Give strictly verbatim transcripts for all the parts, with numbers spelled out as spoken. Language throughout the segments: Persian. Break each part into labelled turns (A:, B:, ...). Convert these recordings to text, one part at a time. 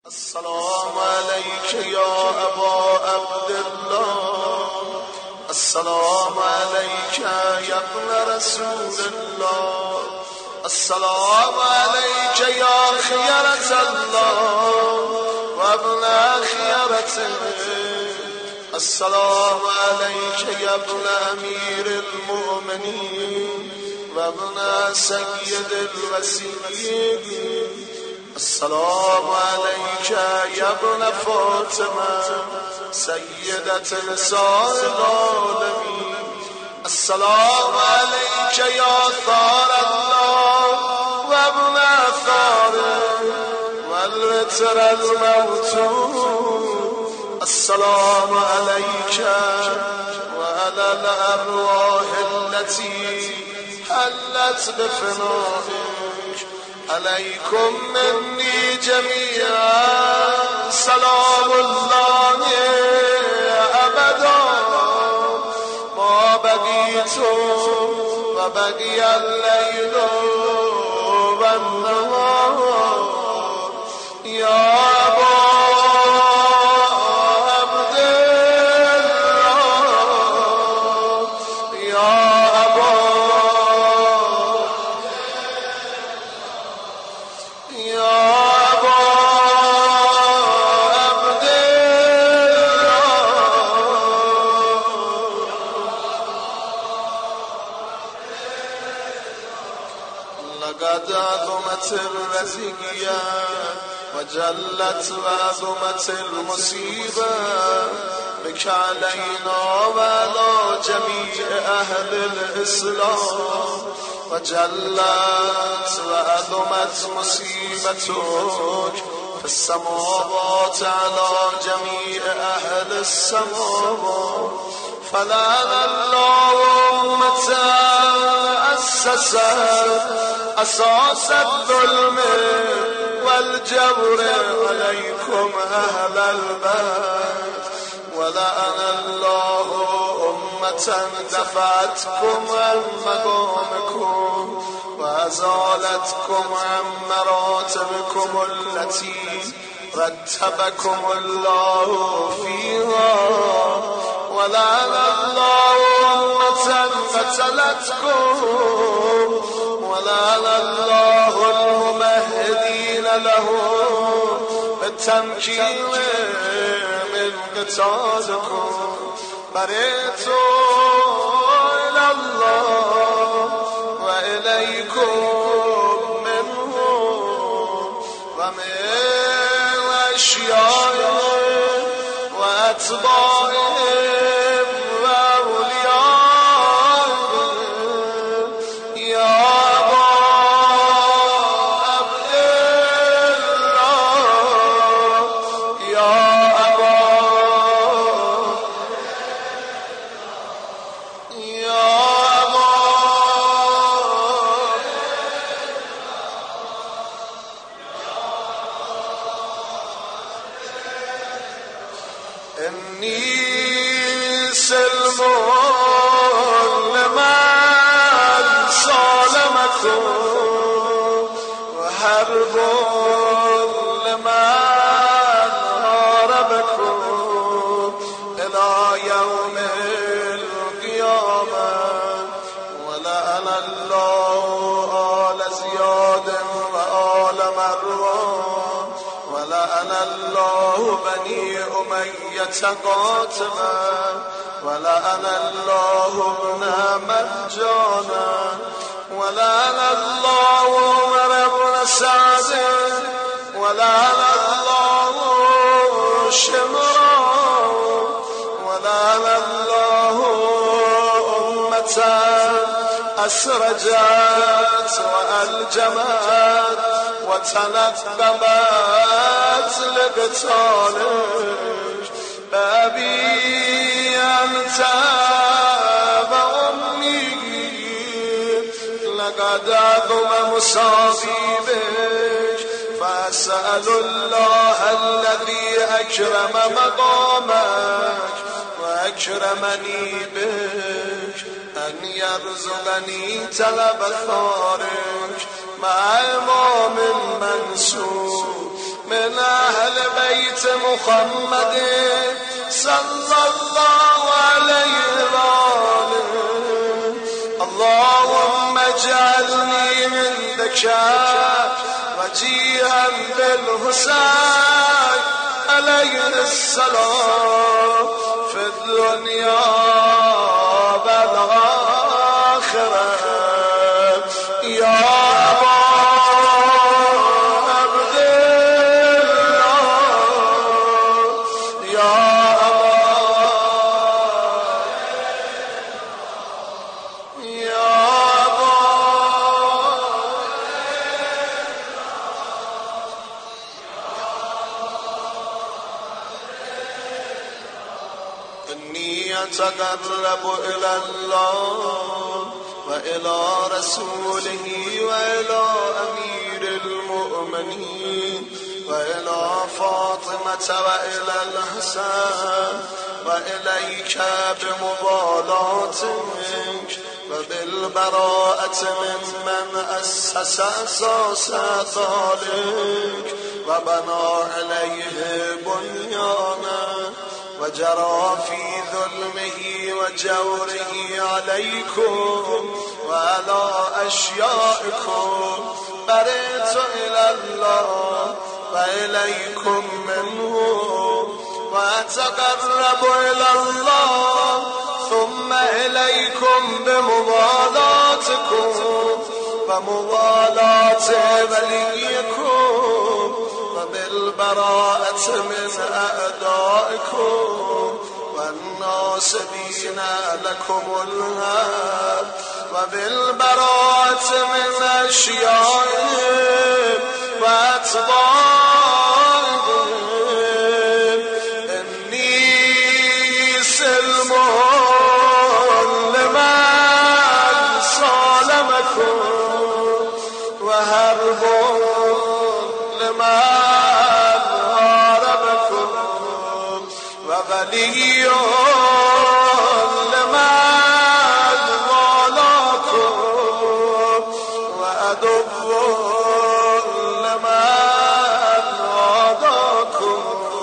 A: السلام عليك يا أبا عبد الله، السلام عليك يا ابن رسول الله، السلام عليك يا خيرة الله وابن خيرته، السلام عليك يا ابن أمير المؤمنين وابن سيد الوسيين، السلام عليك يا ابن فاطمة سيدة نساء العالمين، السلام عليك يا ثار الله وابن ثاره والوتر الموتور، السلام عليك وعلى الأرواح التي حلت بفنائك، عليكم مني جميعا سلام الله أبدا ما بقيت وبقي الليل والنهار، يا أبا عبد الله، يا أبا يا أبا عبد الله، لقد عظمت الرزية وجلت وعظمت المصيبة بك علينا وعلى جميع أهل الإسلام، وجلت وعظمت مصيبتك في السماوات على جميع أهل السماوات، فلعن الله أمة أسست أساس الظلم والجور عليكم أهل البيت، ولعن الله أمة دفعتكم عن مقامكم وأزالتكم عن مراتبكم التي رتبكم الله فيها، ولعن الله أمة قتلتكم، ولعن الله الممهدين له بالتمكين من قتالكم، برئت إلى الله وإليكم منهم ومن أشيائهم وأتباعهم وأوليائهم، يا أبا عبد الله، يا أبا يا أبا إني سلم لمن سالمكم وحرب لمن هاربكم إلى يوم القيامة، ولعن الله آل زياد وآل مروان، ولعن الله بني أمية قاتلا، ولعن الله ابن مرجانا، ولعن الله عمر بن سعد، ولعن الله شمرا، ولعن الله أمة أسرجت وألجمت وتنقبت لقتالك، بأبي أنت وأمي لقد عظم مصابيبك، فأسأل الله الذي أكرم مقامك وأكرمني بك أن يرزقني طلب ثارك مع إمام منصور من أهل بيت محمد صلى الله عليه وآله. اللهم اجعلني عندك وجيها بالحسين عليه السلام في الدنيا والآخرة. يا أبا عبد الله يا أبا يا أبا إني أتقرب إلى الله وإلى رسوله وإلى أمير المؤمنين وإلى فاطمة وإلى الحسن وإليك بمبالاتك وبالبراءة ممن أسس أساس ذلك وبنى عليه بنيانا وجرى في ظلمه وجوره عليكم وعلى أشيائكم. برئت إلى الله وإليكم منه وأتقرب إلى الله ثم إليكم بموالاتكم وموالات وليكم وبالبراءة من أعدائكم والناصبين لكم الهاب وبالبراءة من أشيائهم وأتباعهم. إني سلم لمن صالمكم وهرب لمن وولي لمن والاكم وعدو لمن عاداكم.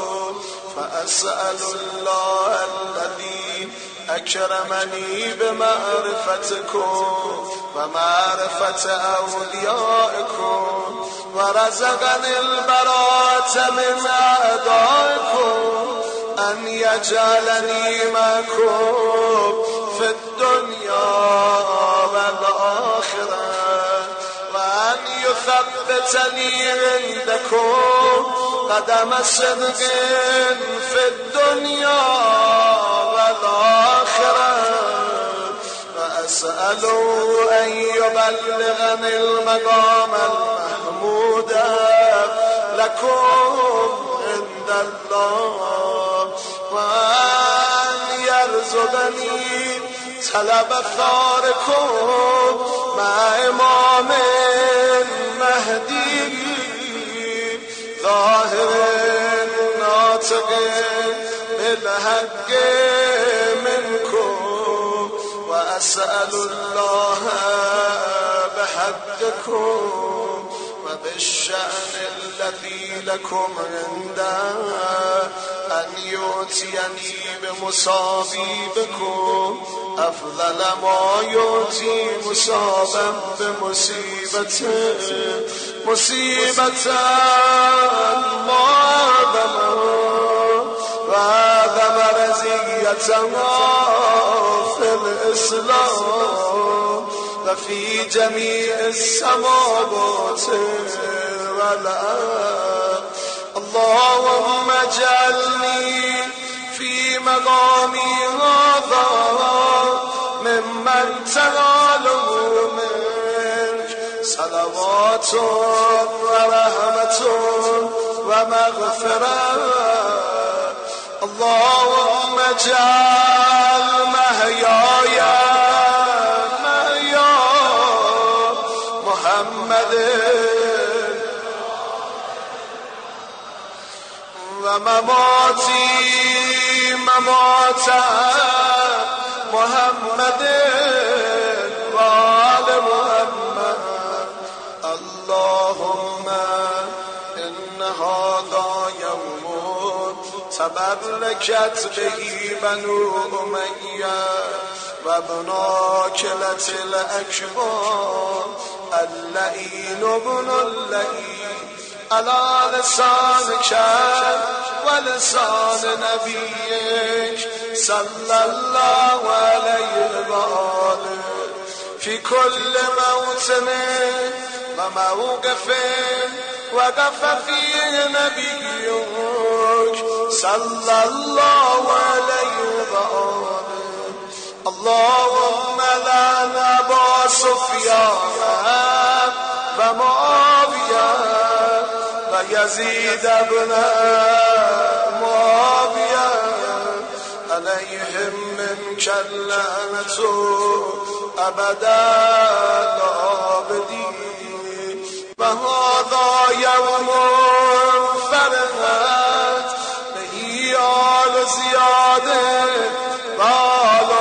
A: فأسأل الله الذي أكرمني بمعرفتكم ومعرفة أوليائكم ورزقني البراءة من أعدائكم أن يجعلني معكم في الدنيا والآخرة وأن يثبتني عندكم قدم صدق في الدنيا والآخرة. وأسأل أن يبلغني المقام المحمود لكم عند الله وأن يرزقني طلب ثاركم مع إمام مهدي ظاهر ناطق بالحق منكم. وأسأل الله بحقكم وبالشأن الذي لكم عنده أن يؤتيني بمصابيبكم أفضل ما يؤتي مصابا بمصيبته مصيبة ما أعظمه وأعظم رزيتها في الإسلام وفي جميع السماوات والأرض. اللهم اجعلني في مقامي هذا ممن تناله منك صلوات ورحمة ومغفرة. اللهم اجعل محياي محيا محمد ومماتي ممات محمد وآل محمد. اللهم إنها تبركت به بنو أمية وابن كلة الأكبر اللئين ابن اللئين على لسانك ولسان نبيك صلى الله عليه وآله في كل موطن وموقف وقف فيه نبيك صلى الله عليه وآله. اللهم لعن أبا سفيان ومعاوية ويزيد بن معاوية عليهم منك اللعنة أبدا الآبدين. وهذا يوم فرحت به آل زياد وآل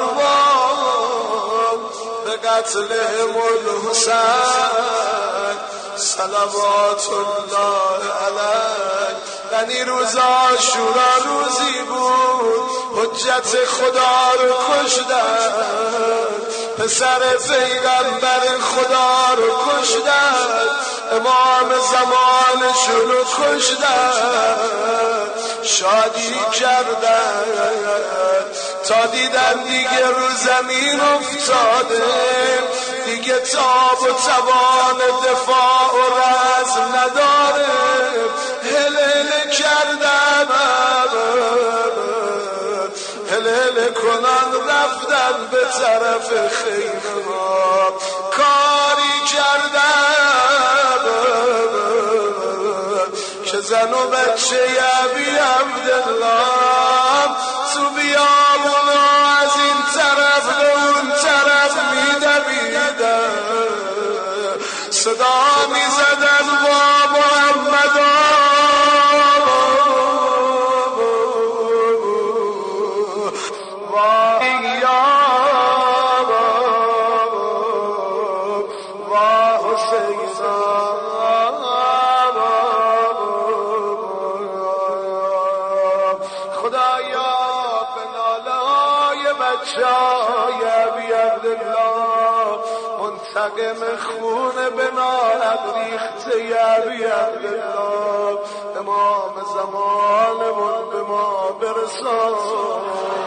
A: مروان بقتلهم الحسين صلوات الله علیه. یعنی روز عاشورا روزی بود حجت خدا رو کشتن، پسر پیغمبر خدا رو کشتن، امام زمانشون رو کشتن، شادی کردن تا دیدن دیگه رو زمین افتاده، دیگه تاب و توان دفاع و رزم نداره. هلهله کردن هلهله کنن رفتن به طرف خیمه ها، کاری کردن که زن و بچه ابی عبدالله تو بیابون از این طرف به اون طرف میدویدن، صدا میزدن با محمد منتقم خون بنارد ریخته ابی عبدالله، امام زمانمون به ما برسان.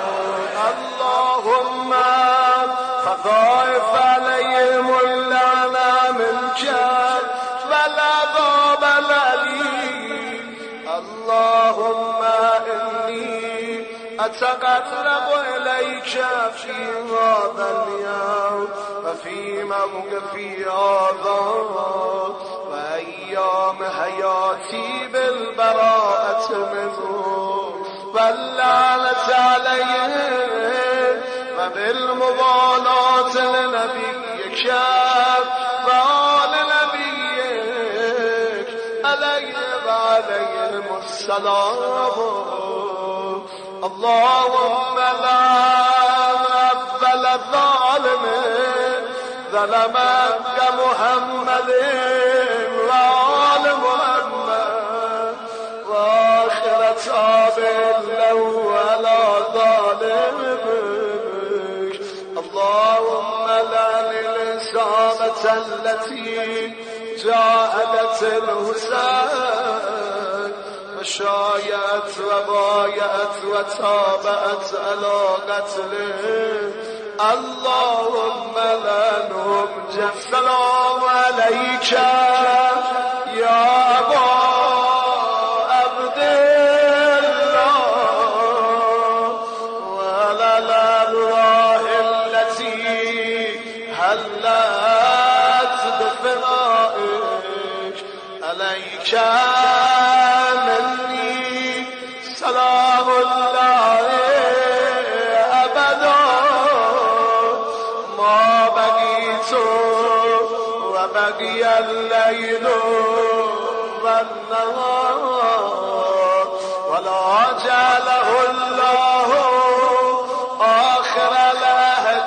A: اللهم فضائف علیهم اللعنه منک والعذاب العلیم. اللهم انی اتقرب الیک فی هذا اليوم وفي موقفي هذا وأيام حياتي بالبراءة منه واللعنة عليه وبالمبالاة لنبيك وآل نبيك عليه وعليهم السلام. اللهم لعن أول الظالم ظلمك محمد وآل محمد وآخر تابع له على ظالمك. اللهم لعن الإصابة التي جاهدت الحسين وشايعت وبايعت وتابعت على قتله. اللهم لعنهم جميعا. السلام عليك يا أبا عبد الله وعلى الأرواح التي هلت بفنائك عليك مني سلام الله أبدا ما بقيت وبقي الليل والنهار ولا جعله الله آخر العهد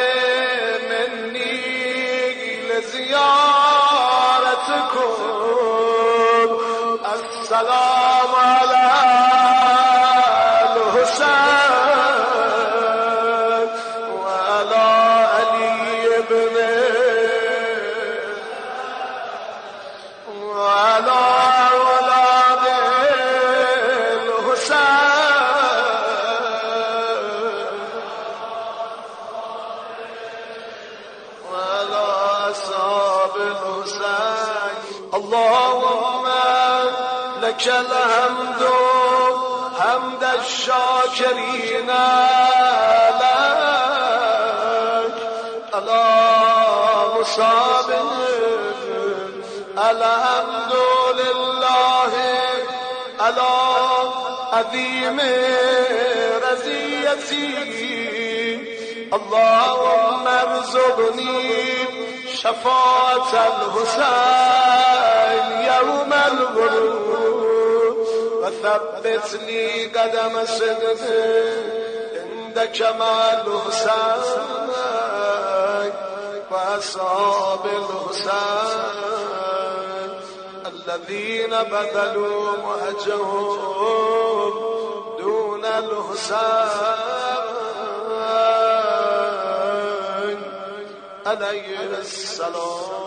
A: مني لزيارتكم. السلام على لك الحمد حمد الشاكرين لك على مصاب الحمد لله على عظيم رزيتي اللهم ارزقني شفاعة الحسين يوم الغروب وثبت لي قدم صدق عندك مع الحسين وأصحاب الحسين الذين بذلوا مهجهم دون الحسين عليه السلام.